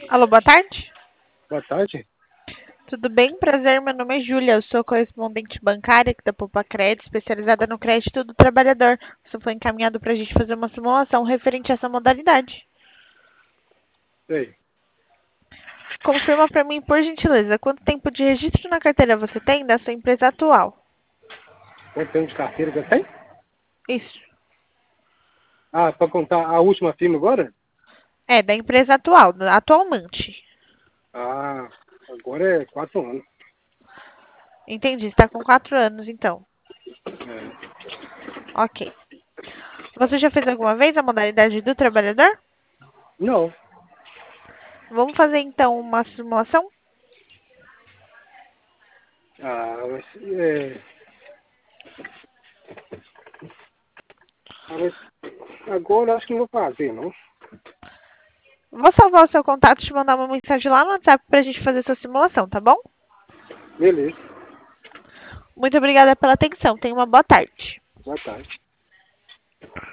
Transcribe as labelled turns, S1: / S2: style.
S1: Alô, boa tarde.
S2: Boa tarde.
S1: Tudo bem? Prazer, meu nome é Júlia. Eu sou correspondente bancária aqui da Poupa Crédito, especializada no crédito do trabalhador. Você foi encaminhado para a gente fazer uma simulação referente a essa modalidade.
S2: Sei.
S1: Confirma para mim, por gentileza, quanto tempo de registro na carteira você tem da sua empresa atual?
S2: Quanto tempo de carteira que eu tenho?
S1: Isso.
S2: Ah, para contar a última firma agora?
S1: É, da empresa atual, atualmente.
S2: Ah, agora é 4 anos.
S1: Entendi, está com 4 anos, então.
S2: É.
S1: Ok. Você já fez alguma vez a modalidade do trabalhador?
S2: Não.
S1: Vamos fazer, então, uma simulação?
S2: Ah, agora eu acho que não vou fazer, não.
S1: Vou salvar o seu contato e te mandar uma mensagem lá no WhatsApp para a gente fazer essa simulação, tá bom?
S2: Beleza.
S1: Muito obrigada pela atenção. Tenha uma boa tarde.
S2: Boa tarde.